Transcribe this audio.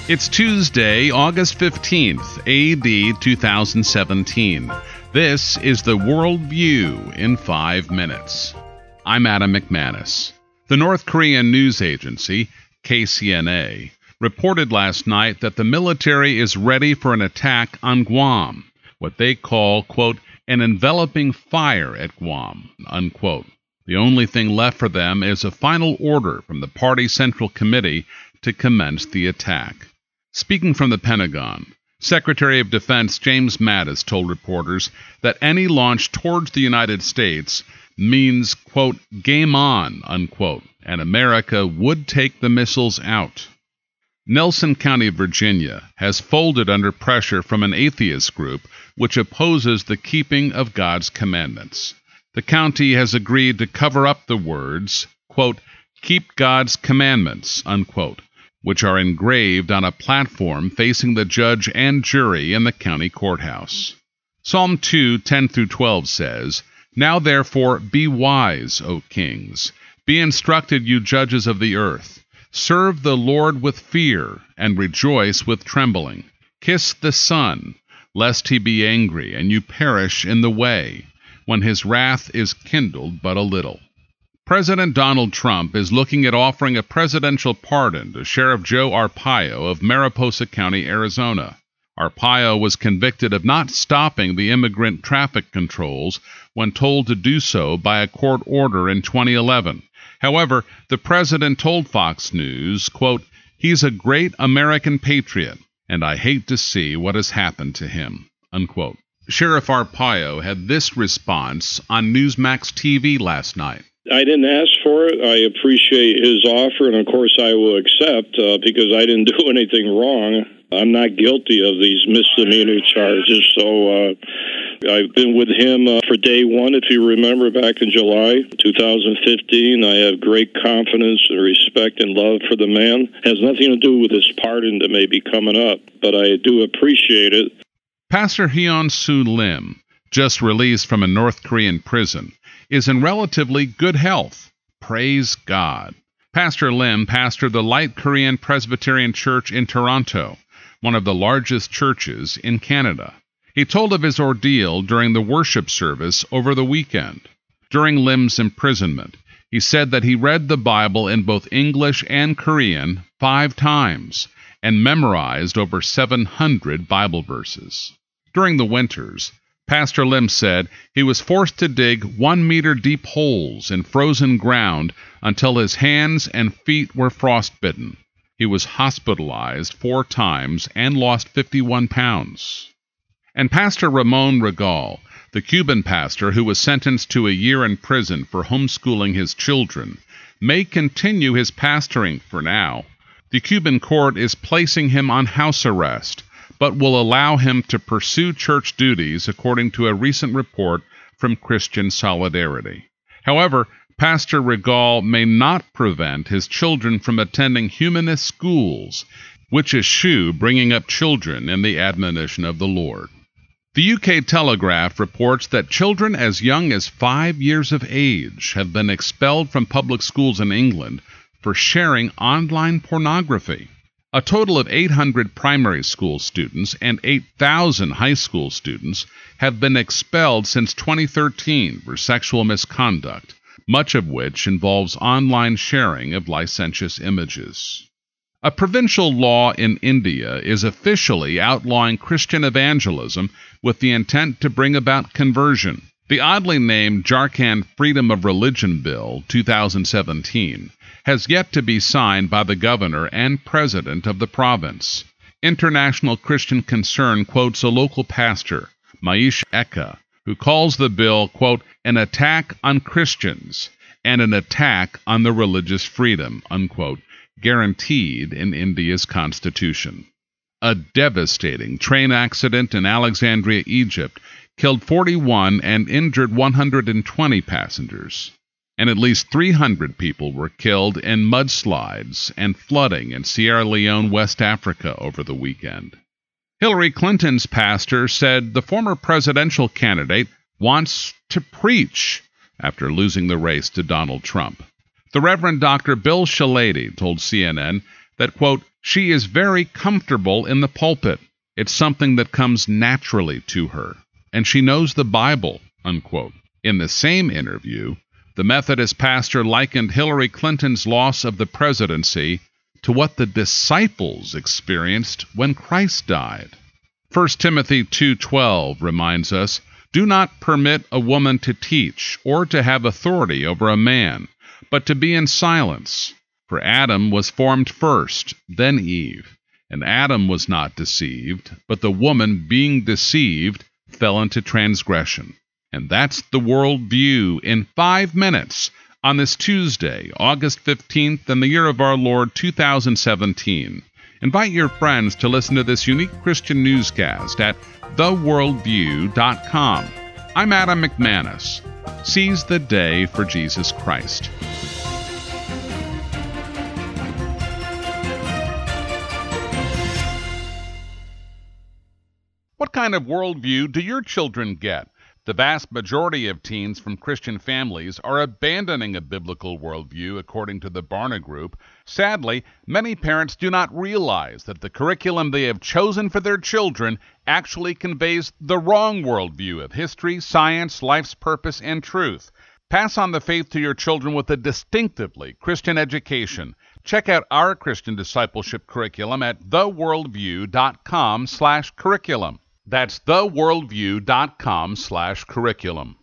It's Tuesday, August 15th, A.D. 2017. This is the World View in 5 minutes. I'm Adam McManus. The North Korean news agency, KCNA, reported last night that the military is ready for an attack on Guam, what they call, quote, an enveloping fire at Guam, unquote. The only thing left for them is a final order from the Party Central Committee to commence the attack. Speaking from the Pentagon, Secretary of Defense James Mattis told reporters that any launch towards the United States means, quote, game on, unquote, and America would take the missiles out. Nelson County, Virginia, has folded under pressure from an atheist group which opposes the keeping of God's commandments. The county has agreed to cover up the words, quote, keep God's commandments, unquote, which are engraved on a platform facing the judge and jury in the county courthouse. Psalm 2, 10-12 says, now therefore be wise, O kings. Be instructed, you judges of the earth. Serve the Lord with fear, and rejoice with trembling. Kiss the Son, lest he be angry, and you perish in the way, when his wrath is kindled but a little. President Donald Trump is looking at offering a presidential pardon to Sheriff Joe Arpaio of Mariposa County, Arizona. Arpaio was convicted of not stopping the immigrant traffic controls when told to do so by a court order in 2011. However, the president told Fox News, quote, he's a great American patriot, and I hate to see what has happened to him, unquote. Sheriff Arpaio had this response on Newsmax TV last night. I didn't ask for it. I appreciate his offer, and of course I will accept because I didn't do anything wrong. I'm not guilty of these misdemeanor charges, so I've been with him for day one, if you remember, back in July 2015. I have great confidence and respect and love for the man. It has nothing to do with his pardon that may be coming up, but I do appreciate it. Pastor Hyun-Soo Lim, just released from a North Korean prison, is in relatively good health. Praise God. Pastor Lim pastored the Light Korean Presbyterian Church in Toronto, one of the largest churches in Canada. He told of his ordeal during the worship service over the weekend. During Lim's imprisonment, he said that he read the Bible in both English and Korean 5 times and memorized over 700 Bible verses. During the winters, Pastor Lim said he was forced to dig 1-meter-deep holes in frozen ground until his hands and feet were frostbitten. He was hospitalized 4 times and lost 51 pounds. And Pastor Ramon Regal, the Cuban pastor who was sentenced to a year in prison for homeschooling his children, may continue his pastoring for now. The Cuban court is placing him on house arrest, but will allow him to pursue church duties according to a recent report from Christian Solidarity. However, Pastor Regal may not prevent his children from attending humanist schools, which eschew bringing up children in the admonition of the Lord. The UK Telegraph reports that children as young as 5 years of age have been expelled from public schools in England for sharing online pornography. A total of 800 primary school students and 8,000 high school students have been expelled since 2013 for sexual misconduct, much of which involves online sharing of licentious images. A provincial law in India is officially outlawing Christian evangelism with the intent to bring about conversion. The oddly named Jharkhand Freedom of Religion Bill 2017 has yet to be signed by the governor and president of the province. International Christian Concern quotes a local pastor, Maish Eka, who calls the bill, quote, an attack on Christians and an attack on the religious freedom, unquote, guaranteed in India's constitution. A devastating train accident in Alexandria, Egypt, killed 41 and injured 120 passengers, and at least 300 people were killed in mudslides and flooding in Sierra Leone, West Africa over the weekend. Hillary Clinton's pastor said the former presidential candidate wants to preach after losing the race to Donald Trump. The Reverend Dr. Bill Shalady told CNN that, quote, she is very comfortable in the pulpit. It's something that comes naturally to her, and she knows the Bible, unquote. In the same interview, the Methodist pastor likened Hillary Clinton's loss of the presidency to what the disciples experienced when Christ died. 1 Timothy 2:12 reminds us, do not permit a woman to teach or to have authority over a man, but to be in silence. For Adam was formed first, then Eve. And Adam was not deceived, but the woman, being deceived, fell into transgression. And that's the World View in 5 minutes on this Tuesday, August 15th, in the year of our Lord 2017. Invite your friends to listen to this unique Christian newscast at theworldview.com. I'm Adam McManus. Seize the day for Jesus Christ. What kind of worldview do your children get? The vast majority of teens from Christian families are abandoning a biblical worldview, according to the Barna Group. Sadly, many parents do not realize that the curriculum they have chosen for their children actually conveys the wrong worldview of history, science, life's purpose, and truth. Pass on the faith to your children with a distinctively Christian education. Check out our Christian discipleship curriculum at theworldview.com/curriculum. That's theworldview.com/curriculum.